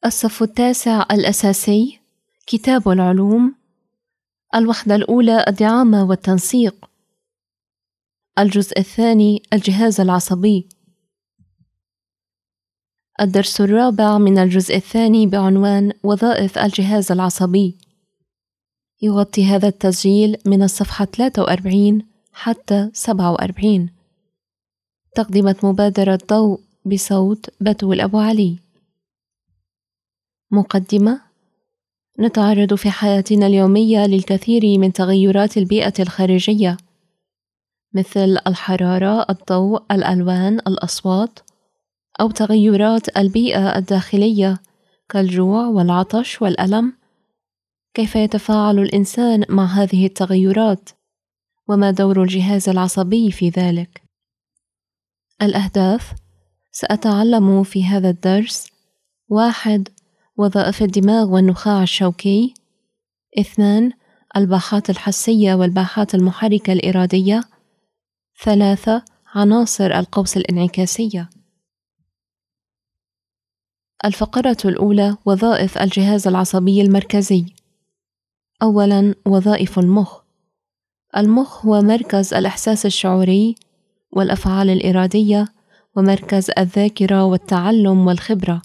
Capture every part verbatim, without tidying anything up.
الصف التاسع الأساسي، كتاب العلوم. الوحدة الأولى الدعامة والتنسيق. الجزء الثاني الجهاز العصبي. الدرس الرابع من الجزء الثاني بعنوان وظائف الجهاز العصبي. يغطي هذا التسجيل من الصفحة ثلاثة وأربعين حتى سبعة وأربعين. تقدمة مبادرة ضوء بصوت بتول أبو علي. مقدمة: نتعرض في حياتنا اليومية للكثير من تغيرات البيئة الخارجية، مثل الحرارة، الضوء، الألوان، الأصوات، أو تغيرات البيئة الداخلية كالجوع والعطش والألم. كيف يتفاعل الإنسان مع هذه التغيرات؟ وما دور الجهاز العصبي في ذلك؟ الأهداف: سأتعلم في هذا الدرس: واحد. وظائف الدماغ والنخاع الشوكي. اثنان. الباحات الحسية والباحات المحركة الإرادية. ثلاثة. عناصر القوس الانعكاسية. الفقرة الأولى: وظائف الجهاز العصبي المركزي. أولاً، وظائف المخ. المخ هو مركز الإحساس الشعوري والأفعال الإرادية، ومركز الذاكرة والتعلم والخبرة.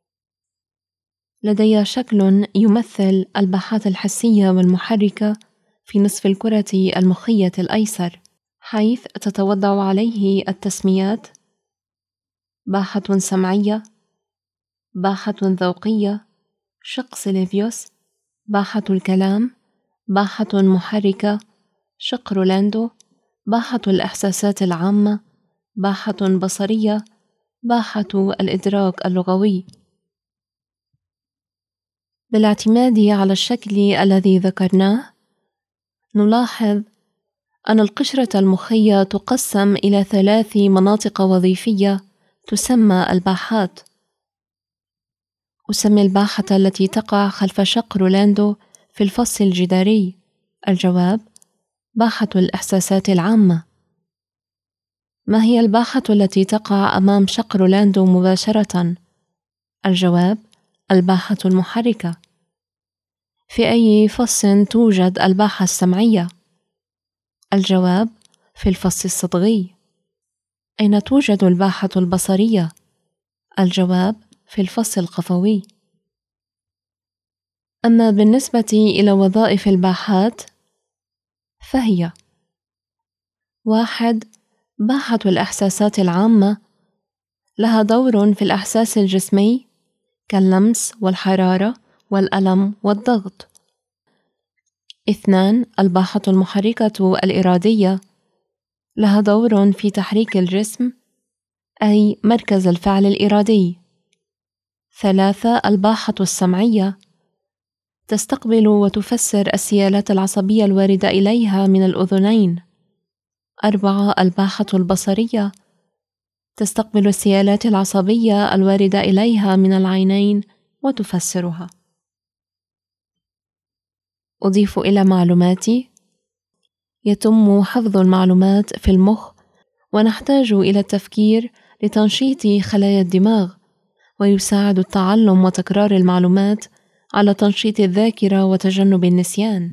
لدي شكل يمثل الباحات الحسية والمحركة في نصف الكرة المخية الأيسر، حيث تتوضع عليه التسميات: باحة سمعية، باحة ذوقية، شق سيليفيوس، باحة الكلام، باحة محركة، شق رولاندو، باحة الإحساسات العامة، باحة بصرية، باحة الإدراك اللغوي. بالاعتماد على الشكل الذي ذكرناه، نلاحظ أن القشرة المخية تقسم إلى ثلاث مناطق وظيفية تسمى الباحات. أسمي الباحة التي تقع خلف شق رولاندو في الفص الجداري. الجواب: باحة الإحساسات العامة. ما هي الباحة التي تقع أمام شق رولاندو مباشرة؟ الجواب: الباحة المحركة. في أي فص توجد الباحة السمعية؟ الجواب: في الفص الصدغي. أين توجد الباحة البصرية؟ الجواب: في الفص القفوي. أما بالنسبة إلى وظائف الباحات فهي: واحد. باحة الإحساسات العامة، لها دور في الإحساس الجسمي كاللمس والحرارة والألم والضغط. اثنان. الباحة المحركة الإرادية، لها دور في تحريك الجسم، أي مركز الفعل الإرادي. ثلاثة. الباحة السمعية، تستقبل وتفسر السيالات العصبية الواردة إليها من الأذنين. أربعة. الباحة البصرية، تستقبل السيالات العصبية الواردة إليها من العينين وتفسرها. أضيف إلى معلوماتي: يتم حفظ المعلومات في المخ، ونحتاج إلى التفكير لتنشيط خلايا الدماغ، ويساعد التعلم وتكرار المعلومات على تنشيط الذاكرة وتجنب النسيان.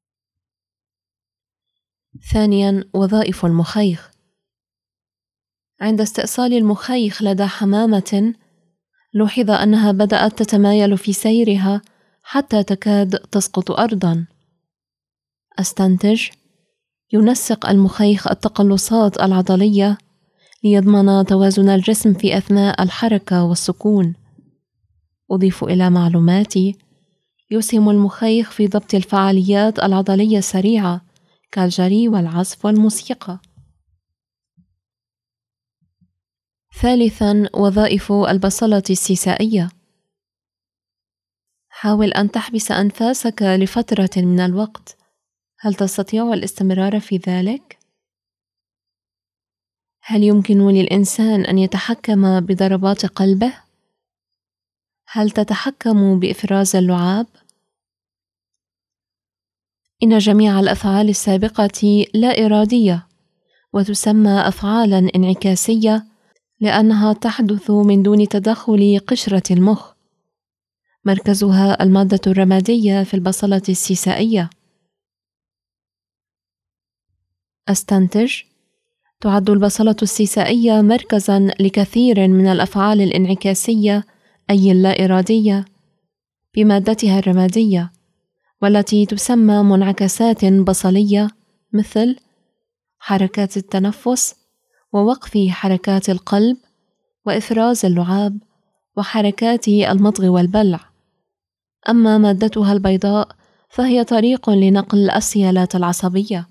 ثانياً، وظائف المخيخ. عند استئصال المخيخ لدى حمامة، لوحظ أنها بدأت تتمايل في سيرها حتى تكاد تسقط أرضاً. أستنتج: ينسق المخيخ التقلصات العضلية ليضمن توازن الجسم في أثناء الحركة والسكون. أضيف إلى معلوماتي: يسهم المخيخ في ضبط الفعاليات العضلية السريعة كالجري والعزف والموسيقى. ثالثاً، وظائف البصلة السيسائية. حاول أن تحبس أنفاسك لفترة من الوقت. هل تستطيع الاستمرار في ذلك؟ هل يمكن للإنسان أن يتحكم بضربات قلبه؟ هل تتحكم بإفراز اللعاب؟ إن جميع الأفعال السابقة لا إرادية، وتسمى أفعالاً انعكاسية لأنها تحدث من دون تدخل قشرة المخ. مركزها المادة الرمادية في البصلة السيسائية. أستنتج: تعد البصلة السيسائية مركزاً لكثير من الأفعال الانعكاسية أي اللا إرادية بمادتها الرمادية، والتي تسمى منعكسات بصلية، مثل حركات التنفس ووقف حركات القلب وإفراز اللعاب وحركات المضغ والبلع. أما مادتها البيضاء فهي طريق لنقل السيالات العصبية.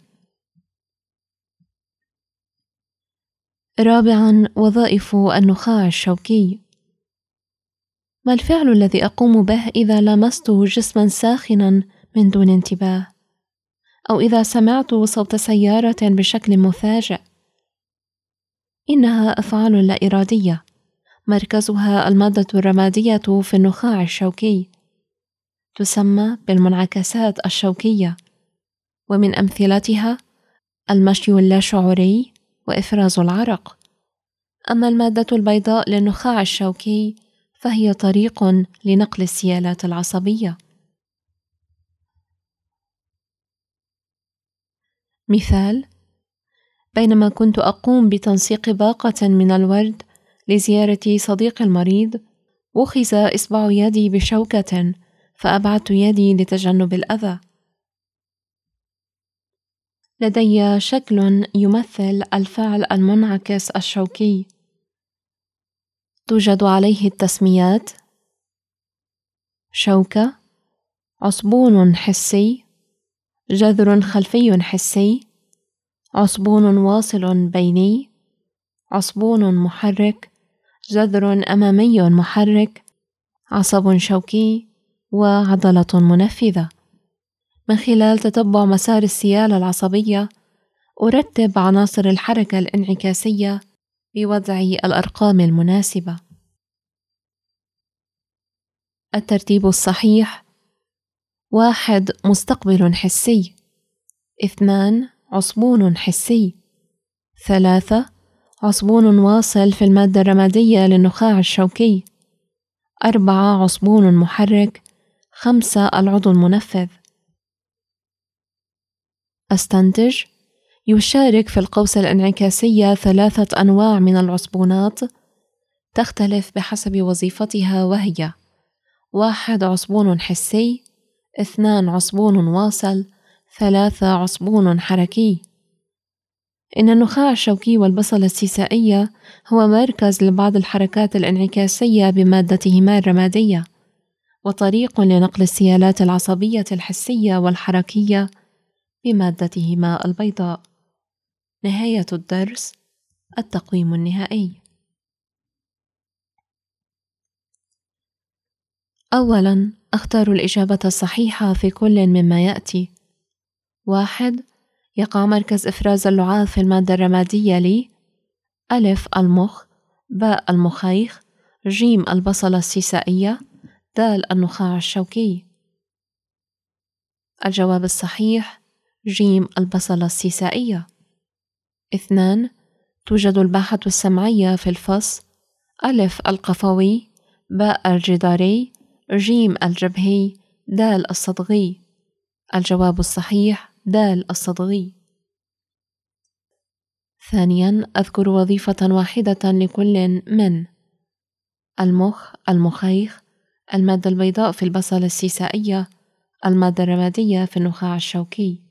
رابعاً، وظائف النخاع الشوكي. ما الفعل الذي أقوم به إذا لمست جسماً ساخناً من دون انتباه، أو إذا سمعت صوت سيارة بشكل مفاجئ؟ إنها أفعال لا إرادية، مركزها المادة الرمادية في النخاع الشوكي، تسمى بالمنعكسات الشوكية، ومن أمثلتها المشي اللاشعوري وإفراز العرق. أما المادة البيضاء للنخاع الشوكي فهي طريق لنقل السيالات العصبية. مثال: بينما كنت أقوم بتنسيق باقة من الورد لزيارة صديقي المريض، أُخِذ إصبع يدي بشوكة فأبعدت يدي لتجنب الأذى. لدي شكل يمثل الفعل المنعكس الشوكي، توجد عليه التسميات: شوكة، عصبون حسي، جذر خلفي حسي، عصبون واصل بيني، عصبون محرك، جذر أمامي محرك، عصب شوكي، وعضلة منفذة. من خلال تتبع مسار السيالة العصبية أرتب عناصر الحركة الانعكاسية بوضع الأرقام المناسبة. الترتيب الصحيح: واحد، مستقبل حسي. اثنان، عصبون حسي. ثلاثة، عصبون واصل في المادة الرمادية للنخاع الشوكي. أربعة، عصبون محرك. خمسة، العضو المنفذ. أستنتج: يشارك في القوس الانعكاسية ثلاثة أنواع من العصبونات تختلف بحسب وظيفتها، وهي: واحد، عصبون حسي. اثنان، عصبون واصل. ثلاثة، عصبون حركي. إن النخاع الشوكي والبصلة السيسائية هو مركز لبعض الحركات الانعكاسية بمادتهما الرمادية، وطريق لنقل السيالات العصبية الحسية والحركية بمادتهما البيضاء. نهاية الدرس. التقويم النهائي. أولاً، أختار الإجابة الصحيحة في كل مما يأتي. واحد، يقع مركز إفراز اللعاب في المادة الرمادية ل: ألف، المخ، باء، المخيخ، جيم، البصلة السيسائية، دال، النخاع الشوكي. الجواب الصحيح جيم، البصلة السيسائية. اثنان، توجد الباحة السمعية في الفص: ألف، القفوي، باء، الجداري، جيم، الجبهي، دال، الصدغي. الجواب الصحيح دال، الصدغي. ثانياً، أذكر وظيفة واحدة لكل من: المخ، المخيخ، المادة البيضاء في البصلة السيسائية، المادة الرمادية في النخاع الشوكي.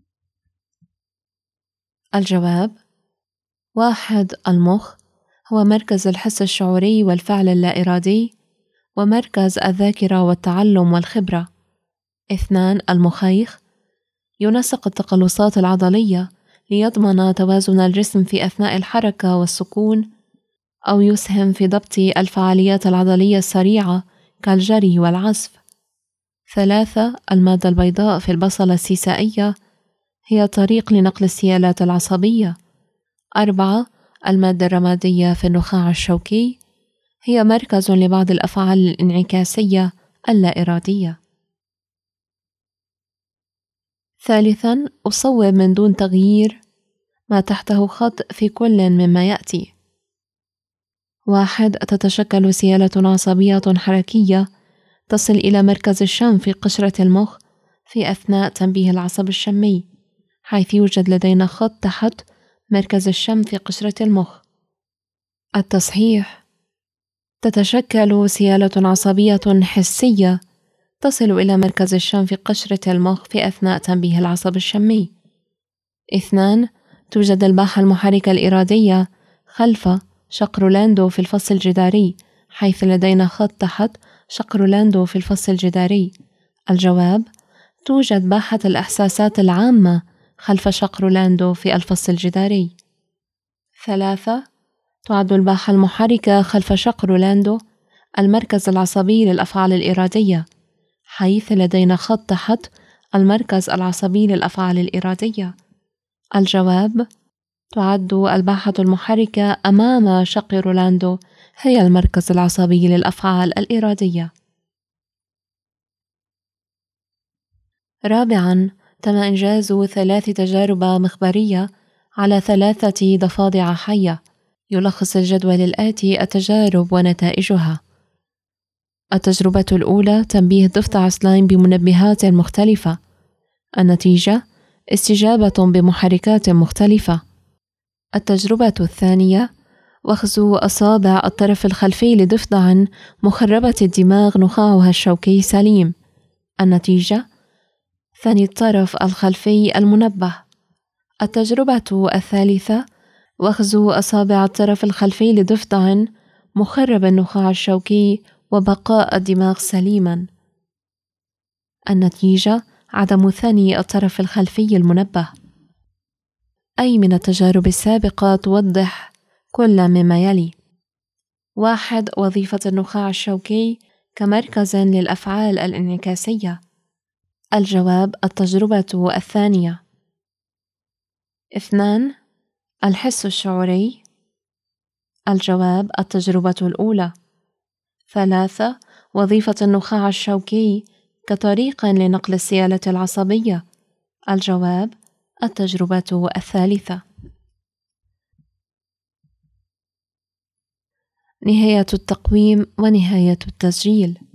الجواب: واحد، المخ هو مركز الحس الشعوري والفعل اللا إرادي، ومركز الذاكرة والتعلم والخبرة. اثنان، المخيخ ينسق التقلصات العضلية ليضمن توازن الجسم في أثناء الحركة والسكون، أو يسهم في ضبط الفعاليات العضلية السريعة كالجري والعزف. ثلاثة، المادة البيضاء في البصلة السيسائية هي طريق لنقل السيالات العصبية. أربعة، المادة الرمادية في النخاع الشوكي هي مركز لبعض الأفعال الانعكاسية اللا إرادية. ثالثاً، أصوب من دون تغيير ما تحته خط في كل مما يأتي. واحد، تتشكل سيالة عصبية حركية تصل إلى مركز الشم في قشرة المخ في أثناء تنبيه العصب الشمي، حيث يوجد لدينا خط تحت مركز الشم في قشرة المخ. التصحيح: تتشكل سيالة عصبية حسية تصل إلى مركز الشم في قشرة المخ في أثناء تنبيه العصب الشمي. اثنان، توجد الباحة المحركة الإرادية خلف شقر لاندو في الفص الجداري، حيث لدينا خط تحت شقر لاندو في الفص الجداري. الجواب: توجد باحة الإحساسات العامة خلف شقر لاندو في الفص الجداري. ثلاثة، تعد الباحة المحركة خلف شقر لاندو المركز العصبي للأفعال الإرادية، حيث لدينا خط تحت المركز العصبي للأفعال الإرادية. الجواب: تعد الباحة المحركة أمام شقر لاندو هي المركز العصبي للأفعال الإرادية. رابعاً، تم إنجاز ثلاث تجارب مخبرية على ثلاثة ضفادع حية. يلخص الجدول الآتي التجارب ونتائجها. التجربة الأولى: تنبيه ضفدع سلايم بمنبهات مختلفة. النتيجة: استجابة بمحركات مختلفة. التجربة الثانية: وخز أصابع الطرف الخلفي لضفدع مخربة الدماغ نخاعها الشوكي سليم. النتيجة: ثني الطرف الخلفي المنبه. التجربة الثالثة: وخز أصابع الطرف الخلفي لضفدع مخرب النخاع الشوكي وبقاء الدماغ سليما. النتيجة: عدم ثني الطرف الخلفي المنبه. أي من التجارب السابقة توضح كل مما يلي؟ واحد. وظيفة النخاع الشوكي كمركز للأفعال الانعكاسية. الجواب: التجربة الثانية. اثنان. الحس الشعوري. الجواب: التجربة الأولى. ثلاثة. وظيفة النخاع الشوكي كطريق لنقل السيالة العصبية. الجواب: التجربة الثالثة. نهاية التقويم ونهاية التسجيل.